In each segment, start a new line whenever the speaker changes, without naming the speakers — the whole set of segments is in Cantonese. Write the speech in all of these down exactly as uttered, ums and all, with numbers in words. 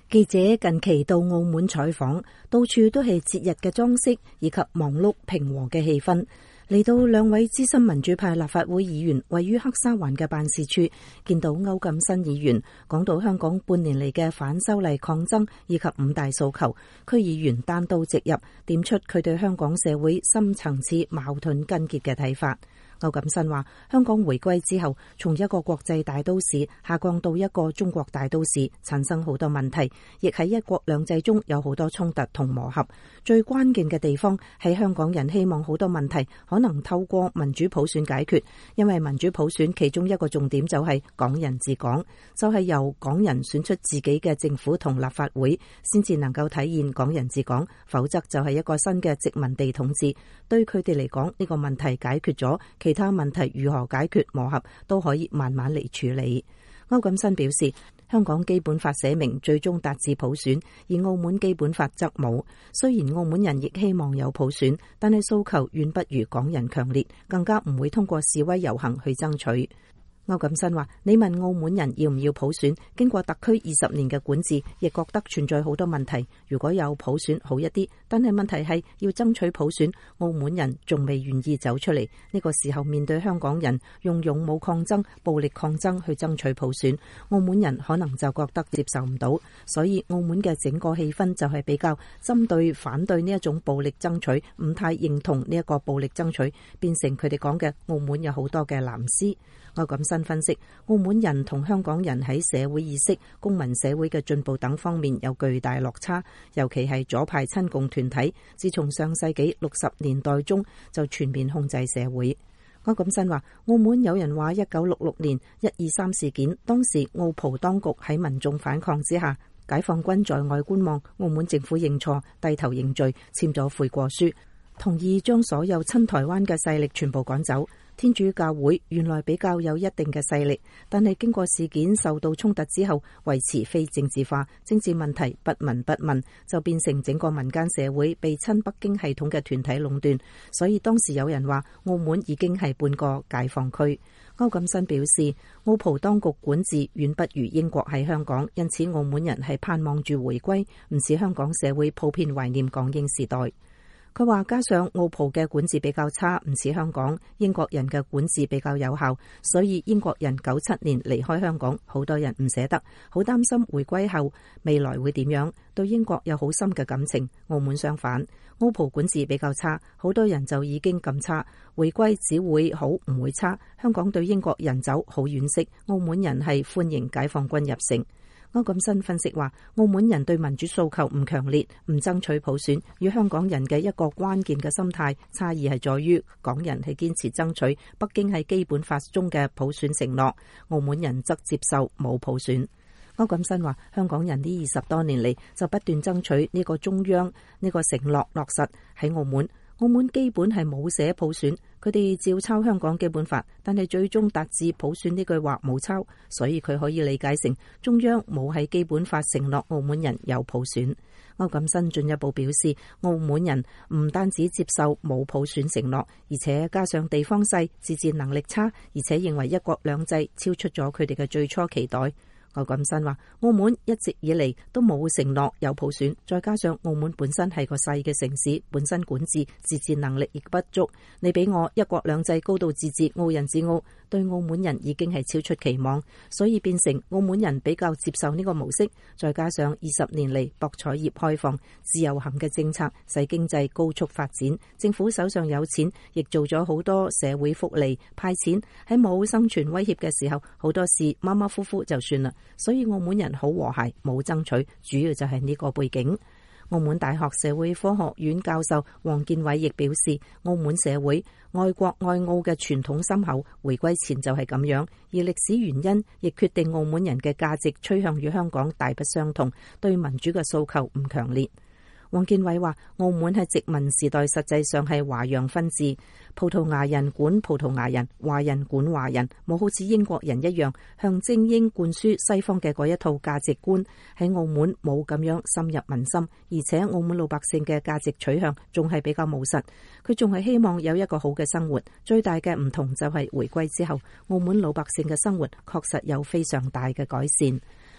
記者近期到澳門採訪，到處都係節日嘅裝飾以及忙碌平和嘅氣氛。嚟到兩位資深民主派立法會議員位於黑沙環嘅辦事處，見到歐錦新議員，講到香港半年嚟嘅反修例抗爭以及五大訴求，區議員單刀直入，點出佢對香港社會深層次矛盾根結嘅睇法。歐錦新話：香港回歸之後，從一個國際大都市下降到一個中國大都市，產生好多問題，亦喺一國兩制中有好多衝突同磨合。最關鍵嘅地方係香港人希望好多問題可能透過民主普選解決，因為民主普選其中一個重點就係港人治港，就係由港人選出自己嘅政府同立法會，先至能夠體現港人治港，否則就係一個新嘅殖民地統治。對佢哋嚟講，呢個問題解決咗，其他問題如何解決磨合都可以慢慢嚟處理。歐錦新表示，香港基本法寫明最終達至普選，而澳門基本法則冇。雖然澳門人亦希望有普選，但係訴求遠不如港人強烈，更加唔會通過示威遊行去爭取。歐錦新話：你問澳門人要唔要普選，經過特區二十年嘅管治，亦覺得存在好多問題。如果有普選好一啲，但係問題係要爭取普選，澳門人仲未願意走出嚟。呢個時候面對香港人用勇武抗爭、暴力抗爭去爭取普選，澳門人可能就覺得接受唔到。所以澳門嘅整個氣氛就係比較針對反對呢一種暴力爭取，唔太認同呢一個暴力爭取，變成佢哋講嘅澳門有好多嘅藍絲。歐錦新分析，澳門人同香港人喺社會意識、公民社會嘅進步等方面有巨大落差，尤其係左派親共團體，自從上世紀六十年代中就全面控制社會。歐錦新話，澳門有人話一九六六年一二三事件，當時澳葡當局喺民眾反抗之下，解放軍在外觀望，澳門政府認錯，低頭認罪，簽咗悔過書，同意將所有親台灣嘅勢力全部趕走。天主教會原來比較有一定嘅勢力，但係經過事件受到衝突之後，維持非政治化，政治問題不聞不問，就變成整個民間社會被親北京系統嘅團體壟斷。所以當時有人話澳門已經係半個解放區。歐錦新表示，澳葡當局管治遠不如英國喺香港，因此澳門人係盼望住回歸，唔似香港社會普遍懷念港英時代。佢話加上澳葡嘅管治比較差，唔似香港，英國人嘅管治比較有效，所以英國人九七年離開香港，好多人唔捨得，好擔心回歸後未來會點樣，對英國有好深嘅感情。澳門相反，澳葡管治比較差，好多人就已經咁差，回歸只會好唔會差。香港對英國人走好惋惜，澳門人係歡迎解放軍入城。歐錦新分析話，澳門人對民主訴求唔強烈，唔爭取普選，與香港人嘅一個關鍵嘅心態差異係在於，港人係堅持爭取北京喺基本法中嘅普選承諾，澳門人則接受冇普選。歐錦新話，香港人呢二十多年嚟就不斷爭取呢個中央呢個承諾落實喺澳門。澳門基本係冇寫普選，佢哋照抄香港基本法，但係最終達至普選呢句話冇抄，所以佢可以理解成中央冇喺基本法承諾澳門人有普選。歐錦新進一步表示，澳門人唔單止接受冇普選承諾，而且加上地方細、自治能力差，而且認為一國兩制超出咗佢哋嘅最初期待。歐錦新話，澳門一直以嚟都冇承諾有普選，再加上澳門本身係個細嘅城市，本身管治自治能力亦不足，你俾我一國兩制高度自治，澳人治澳，對澳門人已經係超出期望，所以變成澳門人比較接受呢個模式。再加上二十年嚟博彩業開放、自由行嘅政策，使經濟高速發展，政府手上有錢，亦做咗好多社會福利派錢，喺冇生存威脅嘅時候，好多事馬馬虎虎就算啦。所以澳門人好和諧，冇爭取，主要就係呢個背景。澳門大學社會科學院教授黃建偉亦表示，澳門社會愛國愛澳嘅傳統深厚，回歸前就係咁樣，而歷史原因亦決定澳門人嘅價值趨向與香港大不相同，對民主嘅訴求唔強烈。黃建偉話，澳門喺殖民時代實際上係華洋分治，葡萄牙人管葡萄牙人，華人管華人，冇好似英國人一樣向精英灌輸西方嘅嗰一套價值觀。喺澳門冇咁樣深入民心，而且澳門老百姓嘅價值取向仲係比較務實，佢仲係希望有一個好嘅生活。最大嘅唔同就係回歸之後，澳門老百姓嘅生活確實有非常大嘅改善。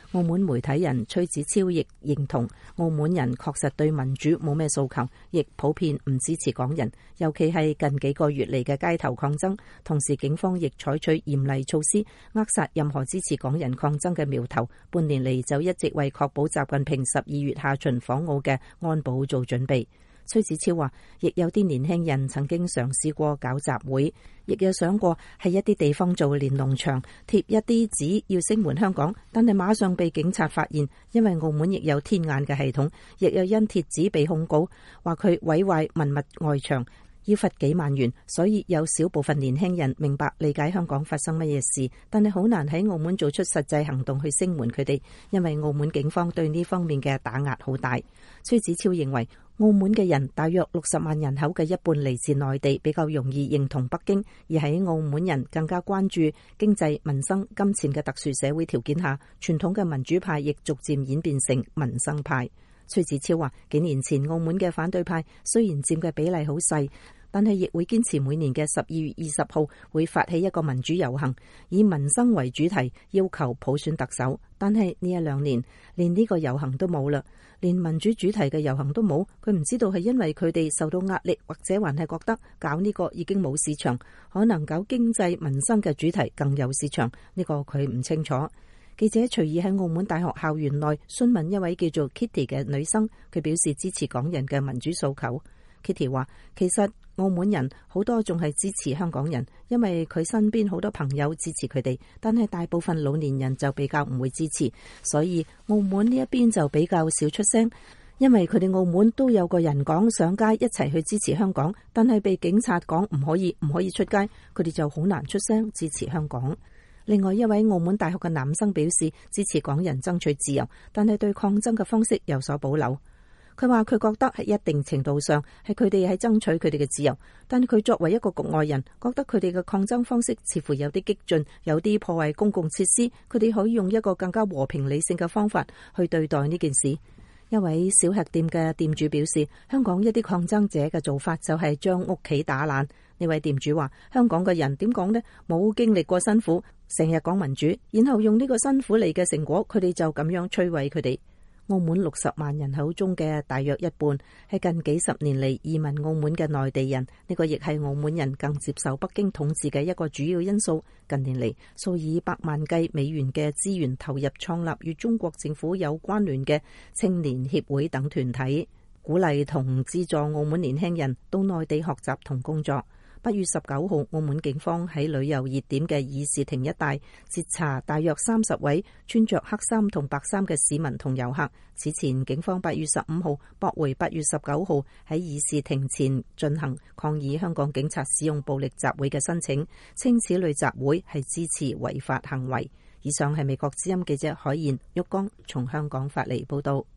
澳門媒體人崔子超亦認同，澳門人確實對民主冇咩訴求，亦普遍唔支持港人，尤其係近幾個月嚟嘅街頭抗爭。同時警方亦採取嚴厲措施，扼殺任何支持港人抗爭嘅苗頭。半年嚟就一直為確保習近平十二月下旬訪澳嘅安保做準備。崔子超話，亦有啲年輕人曾經嘗試過搞集會，亦有想過喺一啲地方做連儂牆，貼一啲紙要聲援香港，但係馬上被警察發現，因為澳門亦有天眼嘅系統，亦有因貼紙被控告，話佢毀壞文物外牆，要罰幾萬元。所以有少部分年輕人明白理解香港發生乜嘢事，但係好難喺澳門做出實際行動去聲援佢哋，因為澳門警方對呢方面嘅打壓好大。崔子超認為，澳門嘅人大約六十萬人口嘅一半嚟自內地，比較容易認同北京，而喺澳門人更加關注經濟、民生、金錢嘅特殊社會條件下，傳統嘅民主派亦逐漸演變成民生派。崔子超話，幾年前澳門嘅反對派雖然佔嘅比例好細，但係亦會堅持每年嘅十二月二十號會發起一個民主遊行，以民生為主題，要求普選特首。但係呢一兩年連呢個遊行都冇啦，連民主主題嘅遊行都冇。佢唔知道係因為佢哋受到壓力，或者還係覺得搞呢個已經冇市場，可能搞經濟民生嘅主題更有市場，呢個佢唔清楚。記者隨意喺澳門大學校園內詢問一位叫做 Kitty 嘅女生，佢表示支持港人嘅民主訴求。Kitty 話，其實澳門人好多仲係支持香港人，因為佢身邊好多朋友支持佢哋，但係大部分老年人就比較唔會支持，所以澳門呢一邊就比較少出聲。因為佢哋澳門都有個人講上街一齊去支持香港，但係被警察講唔可以唔可以出街，佢哋就好難出聲支持香港。另外一位澳門大學嘅男生表示支持港人爭取自由，但係對抗爭嘅方式有所保留。佢話佢覺得喺一定程度上係佢哋喺爭取佢哋嘅自由，但係佢作為一個局外人，覺得佢哋嘅抗爭方式似乎有啲激進，有啲破壞公共設施。佢哋可以用一個更加和平理性嘅方法去對待呢件事。一位小吃店嘅店主表示，香港一啲抗爭者嘅做法就係將屋企打爛。呢位店主話，香港嘅人點講呢？冇經歷過辛苦，成日講民主，然後用呢個辛苦嚟嘅成果，佢哋就咁樣摧毀佢哋。澳門六十萬人口中嘅大約一半係近幾十年嚟移民澳門嘅內地人，呢個亦係澳門人更接受北京統治嘅一個主要因素。近年嚟，數以百萬計美元嘅資源投入創立與中國政府有關聯嘅青年協會等團體，鼓勵同資助澳門年輕人到內地學習同工作。八月十九號，澳門警方喺旅遊熱點嘅議事亭一帶截查大約三十位穿着黑衫同白衫嘅市民同遊客。此前，警方八月十五號駁回八月十九號喺議事亭前進行抗議香港警察使用暴力集會嘅申請，稱此類集會係支持違法行為。以上係美國之音記者海燕、旭光從香港發嚟報道。